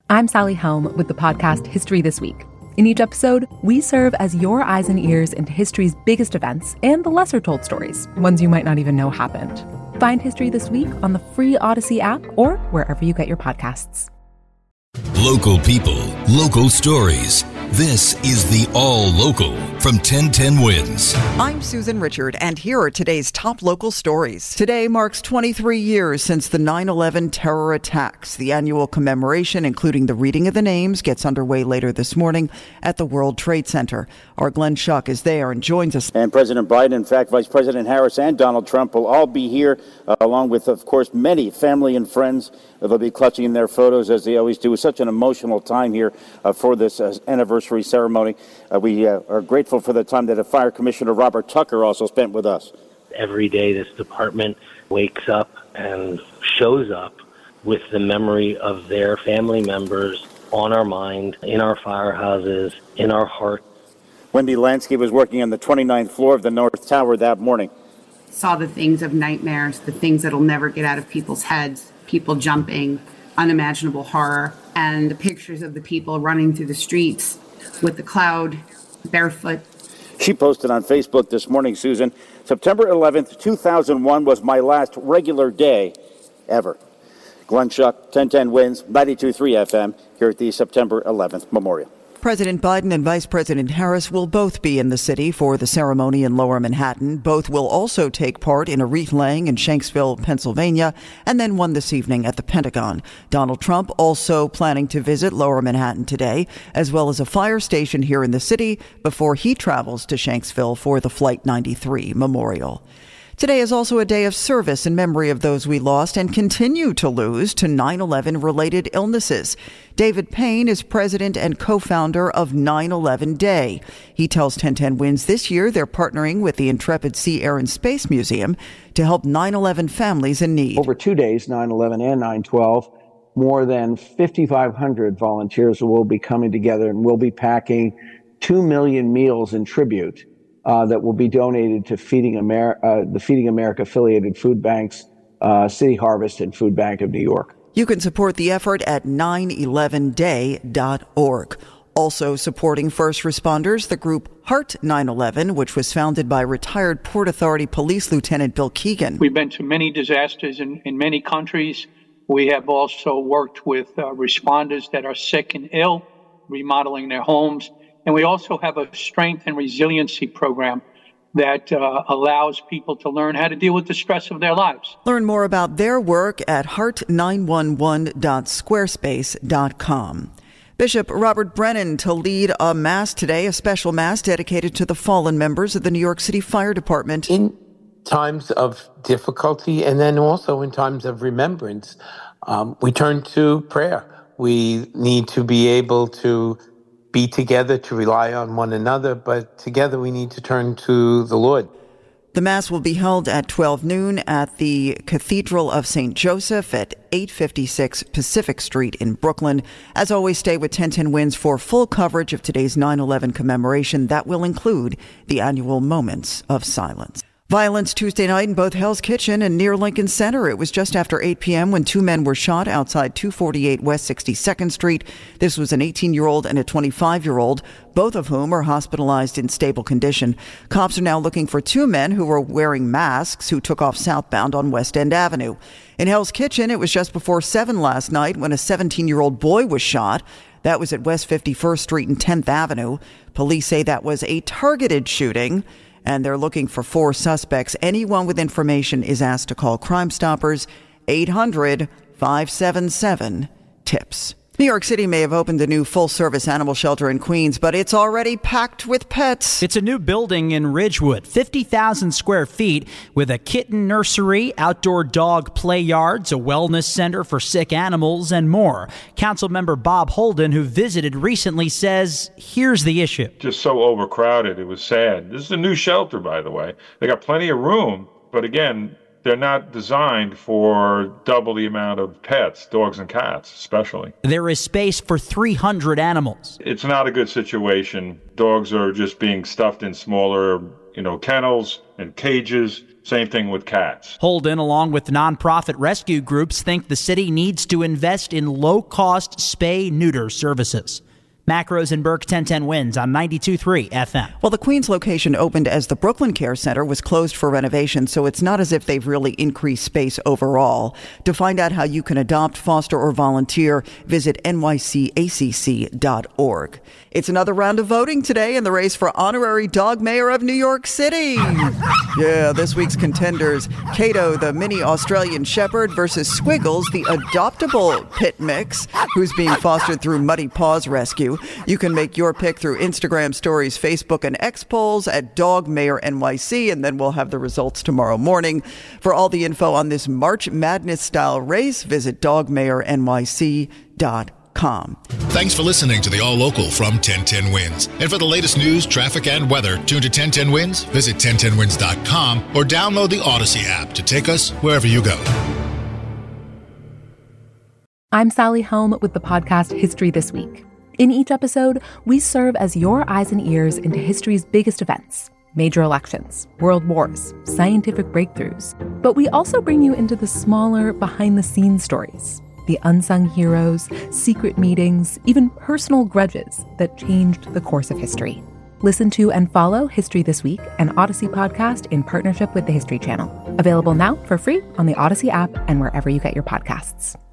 I'm Sally Helm with the podcast History This Week. In each episode, we serve as your eyes and ears into history's biggest events and the lesser-told stories, ones you might not even know happened. Find History This Week on the free Odyssey app or wherever you get your podcasts. Local people, local stories. This is the All Local from 1010 Wins. I'm Susan Richard, and here are today's top local stories. Today marks 23 years since the 9/11 terror attacks. The annual commemoration, including the reading of the names, gets underway later this morning at the World Trade Center. Our Glenn Schuck is there and joins us. And President Biden, in fact, Vice President Harris and Donald Trump will all be here, along with, of course, many family and friends. They'll be clutching in their photos, as they always do. It's such an emotional time here for this anniversary ceremony. We are grateful for the time that Fire Commissioner Robert Tucker also spent with us. Every day this department wakes up and shows up with the memory of their family members on our mind, in our firehouses, in our heart. Wendy Lansky was working on the 29th floor of the North Tower that morning. Saw the things of nightmares, the things that'll never get out of people's heads, people jumping, unimaginable horror, and the pictures of the people running through the streets with the cloud, barefoot. She posted on Facebook this morning, Susan, September 11th, 2001 was my last regular day ever. Glenn Schuck, 1010 Wins, 92.3 FM, here at the September 11th Memorial. President Biden and Vice President Harris will both be in the city for the ceremony in Lower Manhattan. Both will also take part in a wreath laying in Shanksville, Pennsylvania, and then one this evening at the Pentagon. Donald Trump also planning to visit Lower Manhattan today, as well as a fire station here in the city before he travels to Shanksville for the Flight 93 memorial. Today is also a day of service in memory of those we lost and continue to lose to 9/11 related illnesses. David Payne is president and co-founder of 9/11 Day. He tells 1010 Wins this year they're partnering with the Intrepid Sea, Air and Space Museum to help 9/11 families in need. Over 2 days, 9/11 and 9/12, more than 5,500 volunteers will be coming together and will be packing 2 million meals in tribute that will be donated to the Feeding America affiliated food banks, City Harvest and Food Bank of New York. You can support the effort at 911day.org. Also supporting first responders, the group Heart 9/11, which was founded by retired Port Authority Police Lieutenant Bill Keegan. We've been to many disasters in many countries. We have also worked with responders that are sick and ill, remodeling their homes. And we also have a strength and resiliency program that allows people to learn how to deal with the stress of their lives. Learn more about their work at heart911.squarespace.com. Bishop Robert Brennan to lead a mass today, a special mass dedicated to the fallen members of the New York City Fire Department. In times of difficulty and then also in times of remembrance, we turn to prayer. We need to be able to be together, to rely on one another, but together we need to turn to the Lord. The Mass will be held at 12 noon at the Cathedral of St. Joseph at 856 Pacific Street in Brooklyn. As always, stay with 1010 Wins for full coverage of today's 9/11 commemoration. That will include the annual Moments of Silence. Violence Tuesday night in both Hell's Kitchen and near Lincoln Center. It was just after 8 p.m. when two men were shot outside 248 West 62nd Street. This was an 18-year-old and a 25-year-old, both of whom are hospitalized in stable condition. Cops are now looking for two men who were wearing masks who took off southbound on West End Avenue. In Hell's Kitchen, it was just before 7 last night when a 17-year-old boy was shot. That was at West 51st Street and 10th Avenue. Police say that was a targeted shooting, and they're looking for 4 suspects. Anyone with information is asked to call Crime Stoppers, 800-577-TIPS. New York City may have opened a new full-service animal shelter in Queens, but it's already packed with pets. It's a new building in Ridgewood, 50,000 square feet, with a kitten nursery, outdoor dog play yards, a wellness center for sick animals, and more. Councilmember Bob Holden, who visited recently, says, here's the issue. Just so overcrowded, it was sad. This is a new shelter, by the way. They got plenty of room, but again, they're not designed for double the amount of pets, dogs and cats especially. There is space for 300 animals. It's not a good situation. Dogs are just being stuffed in smaller kennels and cages. Same thing with cats. Holden, along with nonprofit rescue groups, think the city needs to invest in low-cost spay-neuter services. Mac Rosenberg, 1010 Wins on 92.3 FM. Well, the Queens location opened as the Brooklyn Care Center was closed for renovation, so it's not as if they've really increased space overall. To find out how you can adopt, foster, or volunteer, visit nycacc.org. It's another round of voting today in the race for honorary dog mayor of New York City. Yeah, this week's contenders, Kato, the mini Australian Shepherd, versus Squiggles, the adoptable pit mix, who's being fostered through Muddy Paws Rescue. You can make your pick through Instagram stories, Facebook, and X polls at Dog Mayor NYC, and then we'll have the results tomorrow morning. For all the info on this March Madness-style race, visit dogmayornyc.com. Thanks for listening to the All Local from 1010 Wins. And for the latest news, traffic, and weather, tune to 1010 Wins, visit 1010wins.com, or download the Odyssey app to take us wherever you go. I'm Sally Helm with the podcast History This Week. In each episode, we serve as your eyes and ears into history's biggest events, major elections, world wars, scientific breakthroughs. But we also bring you into the smaller, behind-the-scenes stories, the unsung heroes, secret meetings, even personal grudges that changed the course of history. Listen to and follow History This Week, an Odyssey podcast in partnership with the History Channel. Available now for free on the Odyssey app and wherever you get your podcasts.